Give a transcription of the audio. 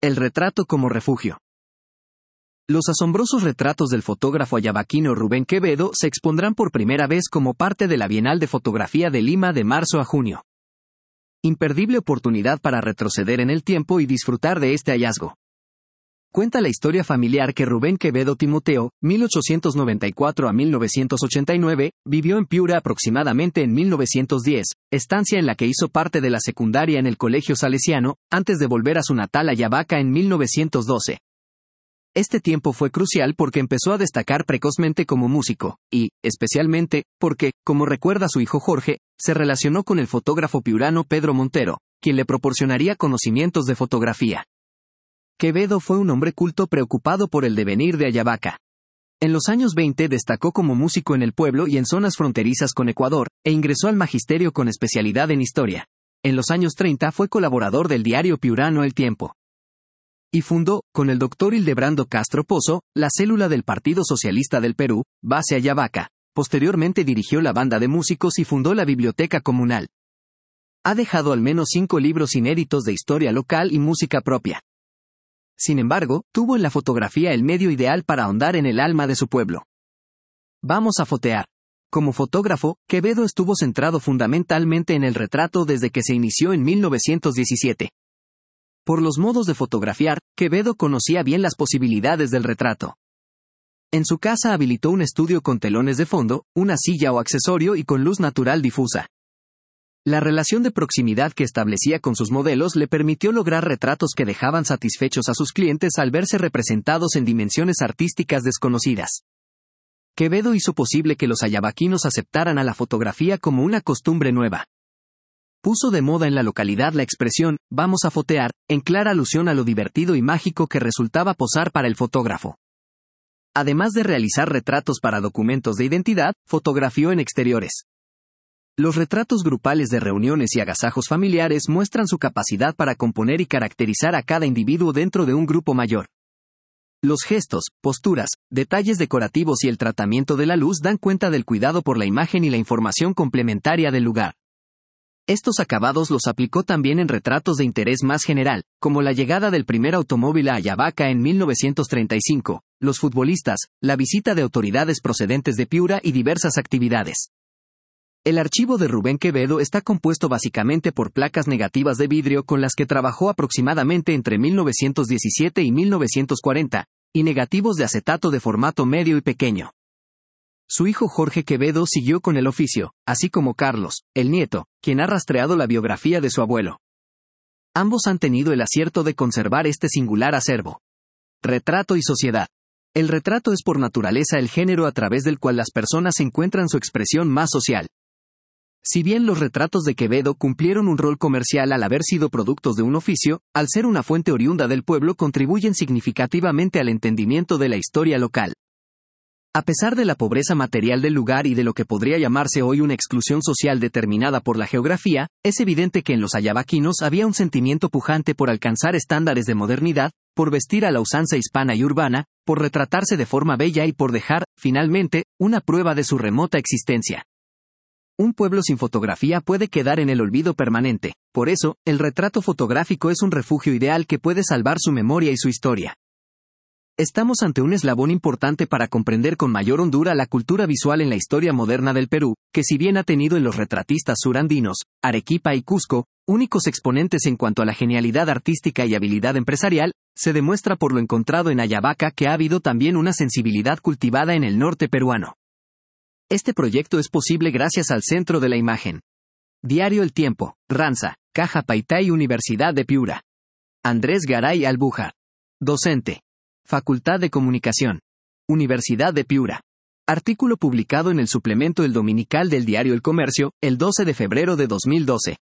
El retrato como refugio. Los asombrosos retratos del fotógrafo ayabaquino Rubén Quevedo se expondrán por primera vez como parte de la Bienal de Fotografía de Lima de marzo a junio. Imperdible oportunidad para retroceder en el tiempo y disfrutar de este hallazgo. Cuenta la historia familiar que Rubén Quevedo Timoteo, 1894 a 1989, vivió en Piura aproximadamente en 1910, estancia en la que hizo parte de la secundaria en el Colegio Salesiano, antes de volver a su natal Ayabaca en 1912. Este tiempo fue crucial porque empezó a destacar precozmente como músico, y, especialmente, porque, como recuerda su hijo Jorge, se relacionó con el fotógrafo piurano Pedro Montero, quien le proporcionaría conocimientos de fotografía. Quevedo fue un hombre culto preocupado por el devenir de Ayabaca. En los años 20 destacó como músico en el pueblo y en zonas fronterizas con Ecuador, e ingresó al magisterio con especialidad en historia. En los años 30 fue colaborador del diario piurano El Tiempo. Y fundó, con el doctor Hildebrando Castro Pozo, la célula del Partido Socialista del Perú, base Ayabaca. Posteriormente dirigió la banda de músicos y fundó la biblioteca comunal. Ha dejado al menos 5 libros inéditos de historia local y música propia. Sin embargo, tuvo en la fotografía el medio ideal para ahondar en el alma de su pueblo. Vamos a fotear. Como fotógrafo, Quevedo estuvo centrado fundamentalmente en el retrato desde que se inició en 1917. Por los modos de fotografiar, Quevedo conocía bien las posibilidades del retrato. En su casa habilitó un estudio con telones de fondo, una silla o accesorio y con luz natural difusa. La relación de proximidad que establecía con sus modelos le permitió lograr retratos que dejaban satisfechos a sus clientes al verse representados en dimensiones artísticas desconocidas. Quevedo hizo posible que los ayabaquinos aceptaran a la fotografía como una costumbre nueva. Puso de moda en la localidad la expresión, vamos a fotear, en clara alusión a lo divertido y mágico que resultaba posar para el fotógrafo. Además de realizar retratos para documentos de identidad, fotografió en exteriores. Los retratos grupales de reuniones y agasajos familiares muestran su capacidad para componer y caracterizar a cada individuo dentro de un grupo mayor. Los gestos, posturas, detalles decorativos y el tratamiento de la luz dan cuenta del cuidado por la imagen y la información complementaria del lugar. Estos acabados los aplicó también en retratos de interés más general, como la llegada del primer automóvil a Ayabaca en 1935, los futbolistas, la visita de autoridades procedentes de Piura y diversas actividades. El archivo de Rubén Quevedo está compuesto básicamente por placas negativas de vidrio con las que trabajó aproximadamente entre 1917 y 1940, y negativos de acetato de formato medio y pequeño. Su hijo Jorge Quevedo siguió con el oficio, así como Carlos, el nieto, quien ha rastreado la biografía de su abuelo. Ambos han tenido el acierto de conservar este singular acervo. Retrato y sociedad. El retrato es por naturaleza el género a través del cual las personas encuentran su expresión más social. Si bien los retratos de Quevedo cumplieron un rol comercial al haber sido productos de un oficio, al ser una fuente oriunda del pueblo contribuyen significativamente al entendimiento de la historia local. A pesar de la pobreza material del lugar y de lo que podría llamarse hoy una exclusión social determinada por la geografía, es evidente que en los ayabaquinos había un sentimiento pujante por alcanzar estándares de modernidad, por vestir a la usanza hispana y urbana, por retratarse de forma bella y por dejar, finalmente, una prueba de su remota existencia. Un pueblo sin fotografía puede quedar en el olvido permanente, por eso, el retrato fotográfico es un refugio ideal que puede salvar su memoria y su historia. Estamos ante un eslabón importante para comprender con mayor hondura la cultura visual en la historia moderna del Perú, que si bien ha tenido en los retratistas surandinos, Arequipa y Cusco, únicos exponentes en cuanto a la genialidad artística y habilidad empresarial, se demuestra por lo encontrado en Ayabaca que ha habido también una sensibilidad cultivada en el norte peruano. Este proyecto es posible gracias al Centro de la Imagen. Diario El Tiempo, Ranza, Caja Paitay Universidad de Piura. Andrés Garay Albújar. Docente. Facultad de Comunicación. Universidad de Piura. Artículo publicado en el suplemento El Dominical del diario El Comercio, el 12 de febrero de 2012.